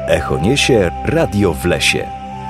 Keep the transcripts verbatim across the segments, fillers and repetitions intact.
Echo niesie Radio w lesie.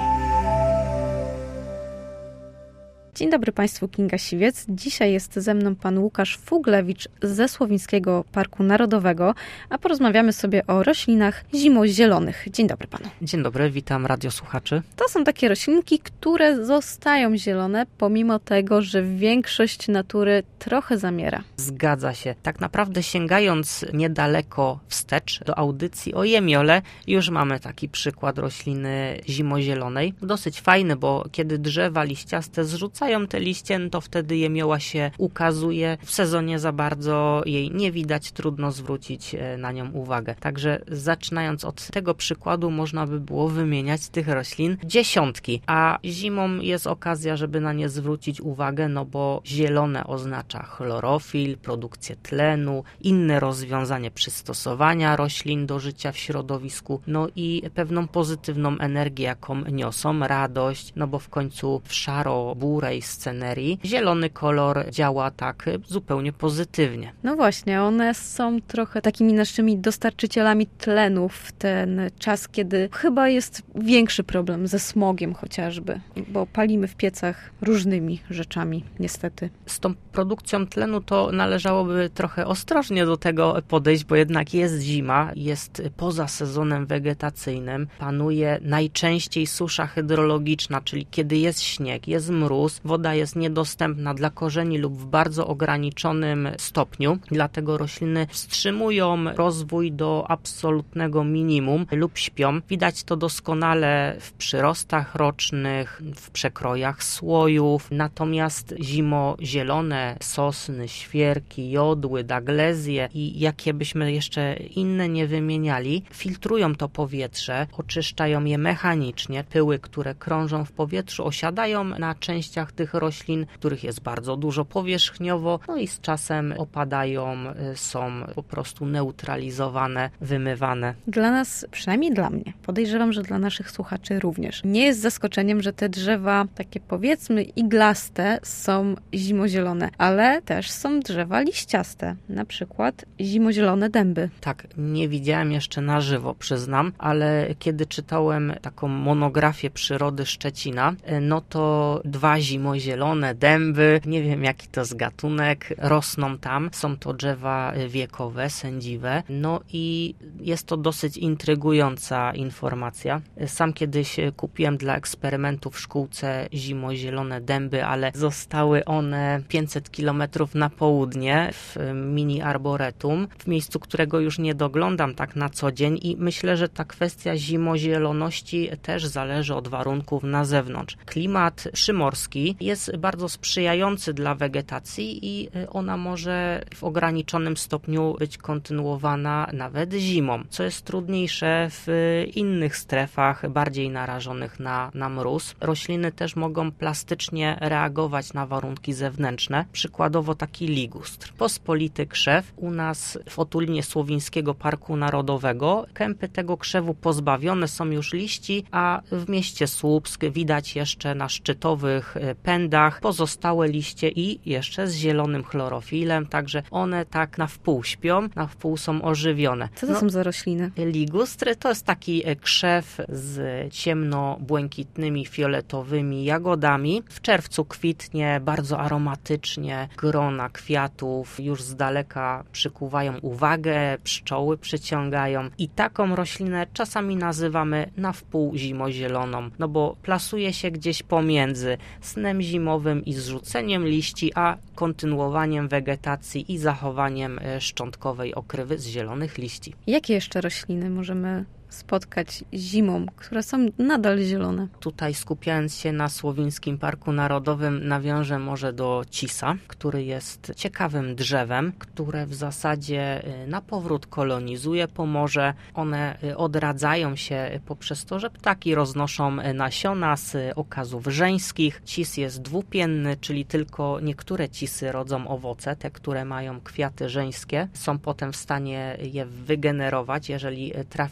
Dzień dobry Państwu, Kinga Siwiec. Dzisiaj jest ze mną pan Łukasz Fuglewicz ze Słowińskiego Parku Narodowego, a porozmawiamy sobie o roślinach zimozielonych. Dzień dobry panu. Dzień dobry, witam radiosłuchaczy. To są takie roślinki, które zostają zielone, pomimo tego, że większość natury trochę zamiera. Zgadza się. Tak naprawdę sięgając niedaleko wstecz do audycji o jemiole, już mamy taki przykład rośliny zimozielonej. Dosyć fajny, bo kiedy drzewa liściaste zrzucają te liście, to wtedy jemioła się ukazuje. W sezonie za bardzo jej nie widać, trudno zwrócić na nią uwagę. Także zaczynając od tego przykładu, można by było wymieniać tych roślin dziesiątki, a zimą jest okazja, żeby na nie zwrócić uwagę, no bo zielone oznacza chlorofil, produkcję tlenu, inne rozwiązanie przystosowania roślin do życia w środowisku, no i pewną pozytywną energię, jaką niosą, radość, no bo w końcu w szaro-burej scenerii zielony kolor działa tak zupełnie pozytywnie. No właśnie, one są trochę takimi naszymi dostarczycielami tlenu w ten czas, kiedy chyba jest większy problem ze smogiem chociażby, bo palimy w piecach różnymi rzeczami, niestety. Z tą produkcją tlenu to należałoby trochę ostrożnie do tego podejść, bo jednak jest zima, jest poza sezonem wegetacyjnym, panuje najczęściej susza hydrologiczna, czyli kiedy jest śnieg, jest mróz, woda jest niedostępna dla korzeni lub w bardzo ograniczonym stopniu, dlatego rośliny wstrzymują rozwój do absolutnego minimum lub śpią. Widać to doskonale w przyrostach rocznych, w przekrojach słojów, natomiast zimozielone sosny, świerki, jodły, daglezje i jakie byśmy jeszcze inne nie wymieniali, filtrują to powietrze, oczyszczają je mechanicznie. Pyły, które krążą w powietrzu, osiadają na częściach tych roślin, których jest bardzo dużo powierzchniowo, no i z czasem opadają, są po prostu neutralizowane, wymywane. Dla nas, przynajmniej dla mnie, podejrzewam, że dla naszych słuchaczy również, nie jest zaskoczeniem, że te drzewa takie powiedzmy iglaste są zimozielone, ale też są drzewa liściaste, na przykład zimozielone dęby. Tak, nie widziałem jeszcze na żywo, przyznam, ale kiedy czytałem taką monografię przyrody Szczecina, no to dwa zimozielone dęby, nie wiem jaki to jest gatunek, rosną tam. Są to drzewa wiekowe, sędziwe. No i jest to dosyć intrygująca informacja. Sam kiedyś kupiłem dla eksperymentu w szkółce zimozielone dęby, ale zostały one pięćset kilometrów na południe w mini arboretum, w miejscu, którego już nie doglądam tak na co dzień i myślę, że ta kwestia zimozieloności też zależy od warunków na zewnątrz. Klimat przymorski jest bardzo sprzyjający dla wegetacji i ona może w ograniczonym stopniu być kontynuowana nawet zimą, co jest trudniejsze w innych strefach bardziej narażonych na, na mróz. Rośliny też mogą plastycznie reagować na warunki zewnętrzne, przykładowo taki ligustr. Pospolity krzew u nas w otulinie Słowińskiego Parku Narodowego. Kępy tego krzewu pozbawione są już liści, a w mieście Słupsk widać jeszcze na szczytowych pędach pozostałe liście i jeszcze z zielonym chlorofilem, także one tak na wpół śpią, na wpół są ożywione. Co to no, są za rośliny? Ligustry to jest taki krzew z ciemno-błękitnymi, fioletowymi jagodami. W czerwcu kwitnie bardzo aromatycznie, grona kwiatów już z daleka przykuwają uwagę, pszczoły przyciągają i taką roślinę czasami nazywamy na wpół zimozieloną, no bo plasuje się gdzieś pomiędzy snem zimowym i zrzuceniem liści, a kontynuowaniem wegetacji i zachowaniem szczątkowej okrywy z zielonych liści. Jakie jeszcze rośliny możemy spotkać zimą, które są nadal zielone? Tutaj skupiając się na Słowińskim Parku Narodowym nawiążę może do cisa, który jest ciekawym drzewem, które w zasadzie na powrót kolonizuje Pomorze. One odradzają się poprzez to, że ptaki roznoszą nasiona z okazów żeńskich. Cis jest dwupienny, czyli tylko niektóre cisy rodzą owoce, te, które mają kwiaty żeńskie, są potem w stanie je wygenerować, jeżeli trafi do nich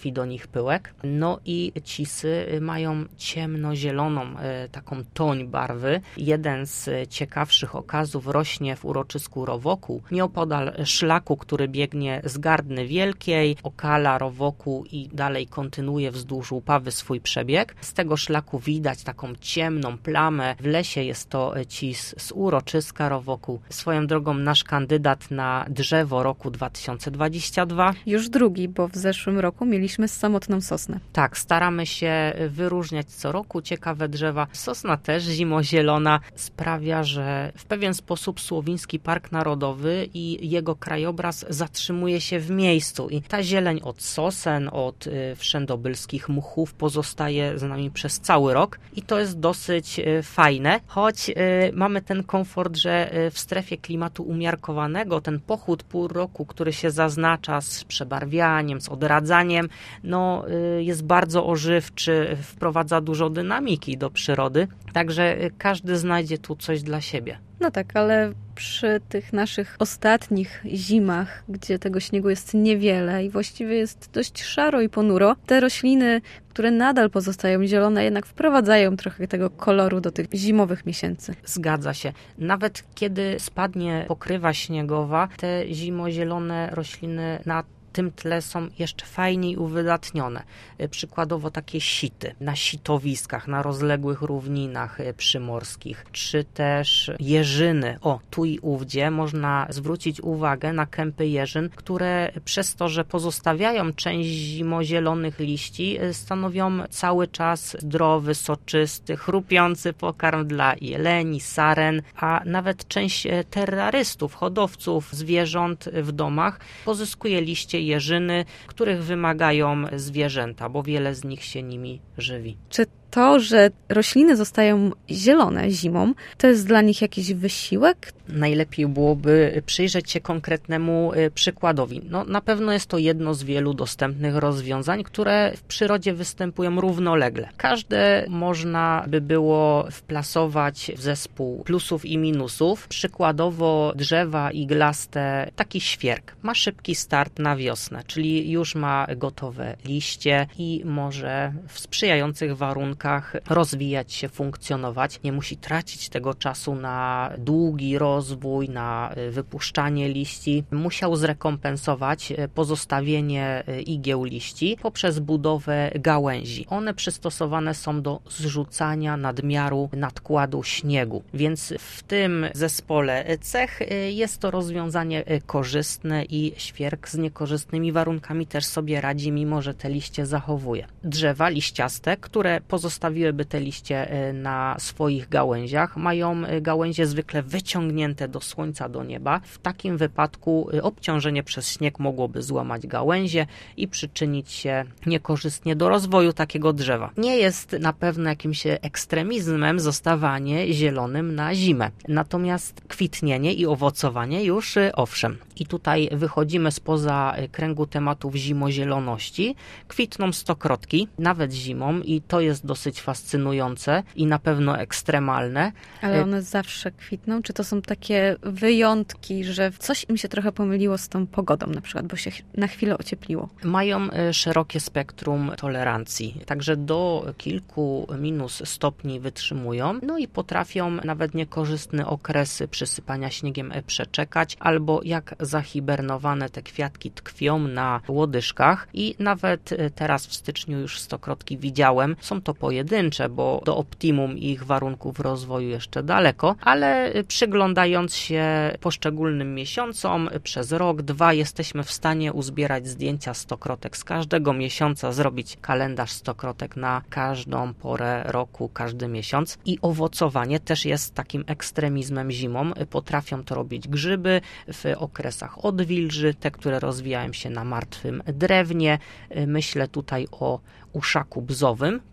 pyłek. No i cisy mają ciemnozieloną, taką toń barwy. Jeden z ciekawszych okazów rośnie w uroczysku Rowokół, nieopodal szlaku, który biegnie z Gardny Wielkiej, okala Rowokół i dalej kontynuuje wzdłuż Łupawy swój przebieg. Z tego szlaku widać taką ciemną plamę. W lesie jest to cis z uroczyska Rowokół. Swoją drogą nasz kandydat na drzewo roku dwa tysiące dwudziestego drugiego. Już drugi, bo w zeszłym roku mieliśmy samotną sosnę. Tak, staramy się wyróżniać co roku ciekawe drzewa. Sosna też zimozielona sprawia, że w pewien sposób Słowiński Park Narodowy i jego krajobraz zatrzymuje się w miejscu i ta zieleń od sosen, od wszędobylskich muchów pozostaje z nami przez cały rok i to jest dosyć fajne, choć mamy ten komfort, że w strefie klimatu umiarkowanego ten pochód pół roku, który się zaznacza z przebarwianiem, z odradzaniem, no jest bardzo ożywczy, wprowadza dużo dynamiki do przyrody, także każdy znajdzie tu coś dla siebie. No tak, ale przy tych naszych ostatnich zimach, gdzie tego śniegu jest niewiele i właściwie jest dość szaro i ponuro, te rośliny, które nadal pozostają zielone, jednak wprowadzają trochę tego koloru do tych zimowych miesięcy. Zgadza się. Nawet kiedy spadnie pokrywa śniegowa, te zimozielone rośliny na tym tle są jeszcze fajniej uwydatnione. Przykładowo takie sity na sitowiskach, na rozległych równinach przymorskich, czy też jeżyny. O, tu i ówdzie można zwrócić uwagę na kępy jeżyn, które przez to, że pozostawiają część zimozielonych liści, stanowią cały czas zdrowy, soczysty, chrupiący pokarm dla jeleni, saren, a nawet część terrarystów, hodowców zwierząt w domach pozyskuje liście jeżyny, których wymagają zwierzęta, bo wiele z nich się nimi żywi. Czy to, że rośliny zostają zielone zimą, to jest dla nich jakiś wysiłek? Najlepiej byłoby przyjrzeć się konkretnemu przykładowi. No, na pewno jest to jedno z wielu dostępnych rozwiązań, które w przyrodzie występują równolegle. Każde można by było wplasować w zespół plusów i minusów. Przykładowo drzewa iglaste, taki świerk ma szybki start na wiosnę, czyli już ma gotowe liście i może w sprzyjających warunkach rozwijać się, funkcjonować. Nie musi tracić tego czasu na długi rozwój, na wypuszczanie liści. Musiał zrekompensować pozostawienie igieł liści poprzez budowę gałęzi. One przystosowane są do zrzucania nadmiaru nadkładu śniegu, więc w tym zespole cech jest to rozwiązanie korzystne i świerk z niekorzystnymi warunkami też sobie radzi, mimo że te liście zachowuje. Drzewa liściaste, które pozostawiłyby te liście na swoich gałęziach, mają gałęzie zwykle wyciągnięte do słońca, do nieba. W takim wypadku obciążenie przez śnieg mogłoby złamać gałęzie i przyczynić się niekorzystnie do rozwoju takiego drzewa. Nie jest na pewno jakimś ekstremizmem zostawanie zielonym na zimę. Natomiast kwitnienie i owocowanie już owszem. I tutaj wychodzimy spoza kręgu tematów zimozieloności. Kwitną stokrotki, nawet zimą, i to jest dosyć fascynujące i na pewno ekstremalne. Ale one zawsze kwitną? Czy to są takie wyjątki, że coś im się trochę pomyliło z tą pogodą na przykład, bo się na chwilę ociepliło? Mają szerokie spektrum tolerancji, także do kilku minus stopni wytrzymują, no i potrafią nawet niekorzystny okres przysypania śniegiem przeczekać, albo jak zahibernowane te kwiatki tkwią na łodyżkach i nawet teraz w styczniu już stokrotki widziałem. Są to pojedyncze, bo do optimum ich warunków rozwoju jeszcze daleko, ale przyglądając się poszczególnym miesiącom przez rok, dwa jesteśmy w stanie uzbierać zdjęcia stokrotek z każdego miesiąca, zrobić kalendarz stokrotek na każdą porę roku, każdy miesiąc. I owocowanie też jest takim ekstremizmem zimą. Potrafią to robić grzyby w okresach odwilży, te, które rozwijają się na martwym drewnie. Myślę tutaj o uszaku bzowym, który może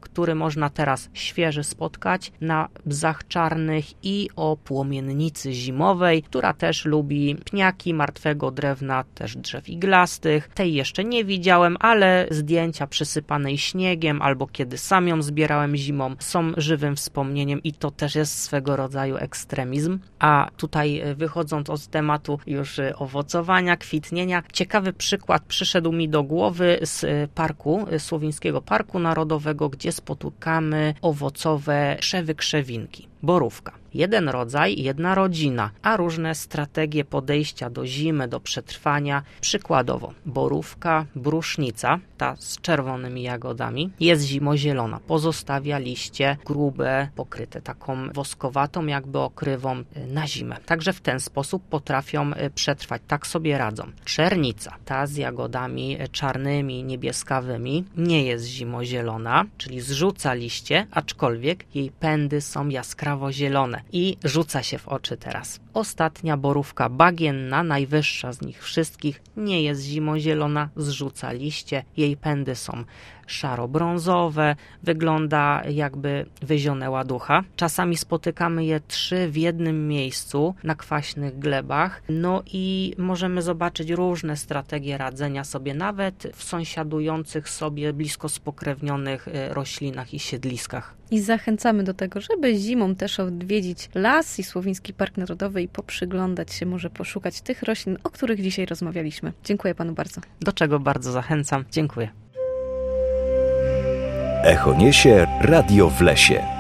można teraz świeży spotkać na bzach czarnych i o płomiennicy zimowej, która też lubi pniaki martwego drewna, też drzew iglastych. Tej jeszcze nie widziałem, ale zdjęcia przysypanej śniegiem albo kiedy sam ją zbierałem zimą są żywym wspomnieniem i to też jest swego rodzaju ekstremizm. A tutaj wychodząc od tematu już owocowania, kwitnienia, ciekawy przykład przyszedł mi do głowy z parku, Słowińskiego Parku Narodowego, gdzie spotykamy owocowe krzewy krzewinki. Borówka. Jeden rodzaj, jedna rodzina, a różne strategie podejścia do zimy, do przetrwania. Przykładowo, borówka, brusznica, ta z czerwonymi jagodami, jest zimozielona. Pozostawia liście grube, pokryte taką woskowatą jakby okrywą na zimę. Także w ten sposób potrafią przetrwać. Tak sobie radzą. Czernica, ta z jagodami czarnymi, niebieskawymi, nie jest zimozielona, czyli zrzuca liście, aczkolwiek jej pędy są jaskrawo zielone i rzuca się w oczy teraz. Ostatnia borówka bagienna, najwyższa z nich wszystkich, nie jest zimozielona, zrzuca liście, jej pędy są szaro-brązowe, wygląda jakby wyzionęła ducha. Czasami spotykamy je trzy w jednym miejscu na kwaśnych glebach, no i możemy zobaczyć różne strategie radzenia sobie, nawet w sąsiadujących sobie blisko spokrewnionych roślinach i siedliskach. I zachęcamy do tego, żeby zimą też odwiedzić las i Słowiński Park Narodowy i poprzyglądać się, może poszukać tych roślin, o których dzisiaj rozmawialiśmy. Dziękuję panu bardzo. Do czego bardzo zachęcam. Dziękuję. Echo niesie Radio w lesie.